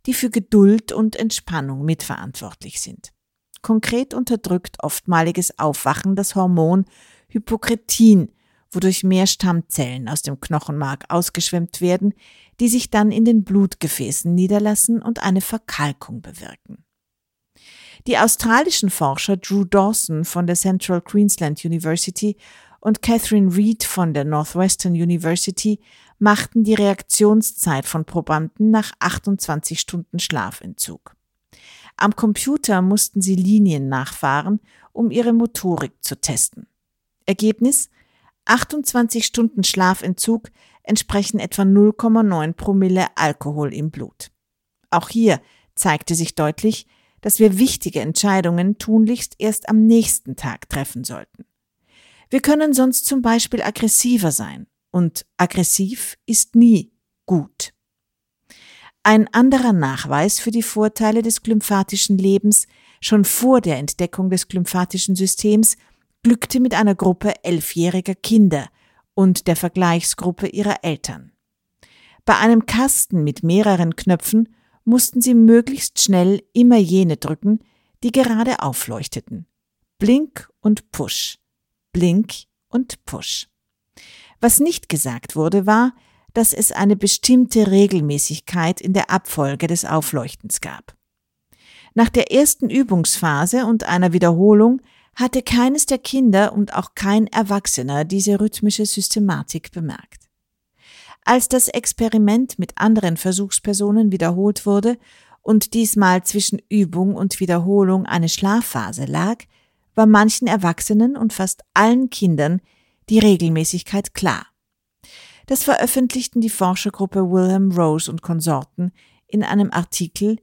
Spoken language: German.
die für Geduld und Entspannung mitverantwortlich sind. Konkret unterdrückt oftmaliges Aufwachen das Hormon Hypokretin, wodurch mehr Stammzellen aus dem Knochenmark ausgeschwemmt werden, die sich dann in den Blutgefäßen niederlassen und eine Verkalkung bewirken. Die australischen Forscher Drew Dawson von der Central Queensland University und Catherine Reed von der Northwestern University machten die Reaktionszeit von Probanden nach 28 Stunden Schlafentzug. Am Computer mussten sie Linien nachfahren, um ihre Motorik zu testen. Ergebnis: 28 Stunden Schlafentzug entsprechen etwa 0,9 Promille Alkohol im Blut. Auch hier zeigte sich deutlich, dass wir wichtige Entscheidungen tunlichst erst am nächsten Tag treffen sollten. Wir können sonst zum Beispiel aggressiver sein, und aggressiv ist nie gut. Ein anderer Nachweis für die Vorteile des glymphatischen Lebens schon vor der Entdeckung des glymphatischen Systems glückte mit einer Gruppe 11-jähriger Kinder und der Vergleichsgruppe ihrer Eltern. Bei einem Kasten mit mehreren Knöpfen mussten sie möglichst schnell immer jene drücken, die gerade aufleuchteten. Blink und Push. Blink und Push. Was nicht gesagt wurde, war, dass es eine bestimmte Regelmäßigkeit in der Abfolge des Aufleuchtens gab. Nach der ersten Übungsphase und einer Wiederholung hatte keines der Kinder und auch kein Erwachsener diese rhythmische Systematik bemerkt. Als das Experiment mit anderen Versuchspersonen wiederholt wurde und diesmal zwischen Übung und Wiederholung eine Schlafphase lag, war manchen Erwachsenen und fast allen Kindern die Regelmäßigkeit klar. Das veröffentlichten die Forschergruppe Wilhelm Rose und Konsorten in einem Artikel